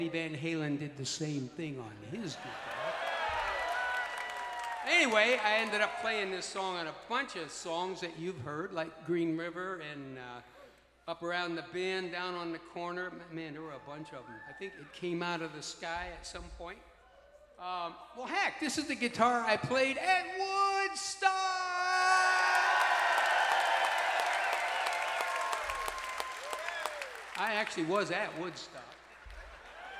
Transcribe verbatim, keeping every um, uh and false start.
Van Halen did the same thing on his guitar. Anyway, I ended up playing this song on a bunch of songs that you've heard, like Green River and uh, Up Around the Bend, Down on the Corner. Man, there were a bunch of them. I think It Came Out of the Sky at some point. Um, well, heck, this is the guitar I played at Woodstock! I actually was at Woodstock.